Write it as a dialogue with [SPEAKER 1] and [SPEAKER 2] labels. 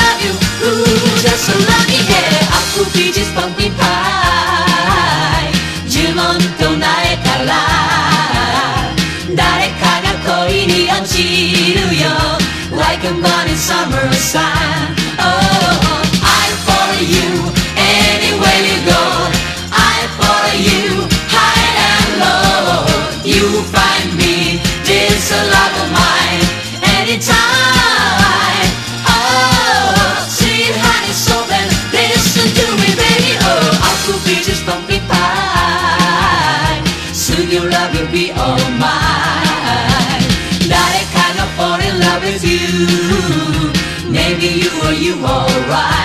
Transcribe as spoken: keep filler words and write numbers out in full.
[SPEAKER 1] love you. Ooh, just so lucky, yeah. Apple peaches pumpkin pie. 주문 또 나의 달라.誰かが恋に落ちるよ。Like a burning summer sun. Oh, I follow you anywhere you go. I follow you high and low. You find me, this a love of mine. Anytime. Oh, sweet honey, so then listen to me, baby. Oh, apple peaches pumpkin pie. Soon your love will be all mine. 誰かが fall in love with you. Maybe you or you alright.